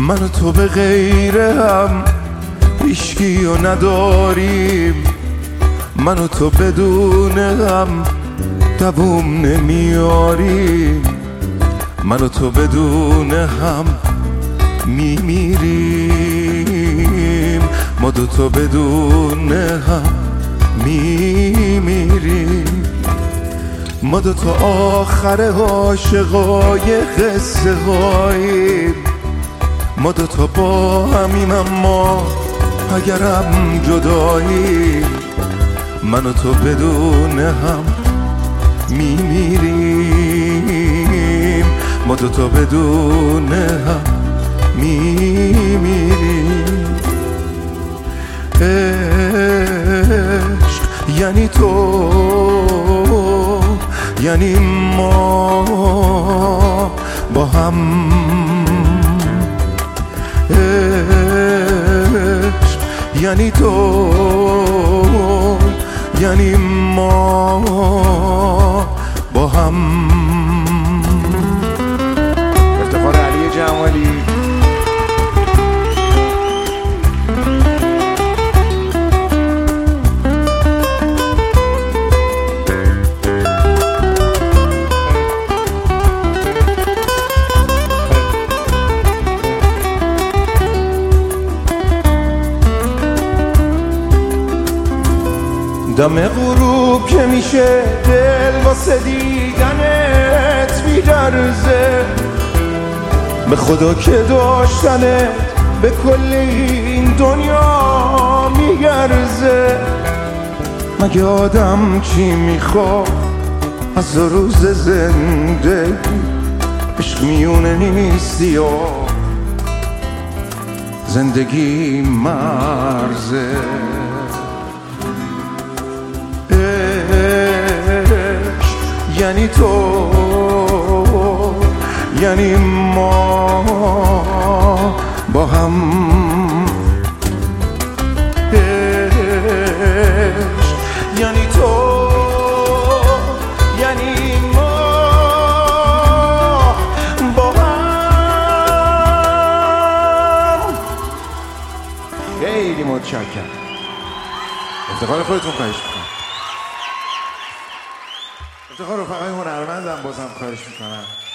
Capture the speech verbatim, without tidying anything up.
من و تو به غیر هم هیچکی و نداریم، من و تو بدون هم دووم نمیاریم، من و تو بدون هم میمیریم، ما دو تا بدون هم میمیریم، ما دو تا آخر عاشقای قصه هاییم، ما دو تا با همیم اما اگرم جداییم، من و تو بدون هم میمیریم، ما دو تا بدون هم میمیریم. عشق یعنی تو، یعنی ما با هم، عشق یعنی تو، یعنی ما با هم. افتخار علی جمالی. دم غروب که میشه دل واسه دیدنت میلرزه، به خدا که داشتنت به کل این دنیا میگرزه. مگه آدم چی میخواد از روز زنده، عشق میونه نیست یا زندگی مرزه. یعنی تو، یعنی ما با هم، عشق یعنی تو، یعنی ما با هم. خیلی متشکرم. افتخار خودتون خواهش میکنم. افتخار رفقای هنرمندم بازم خواهش میکنم.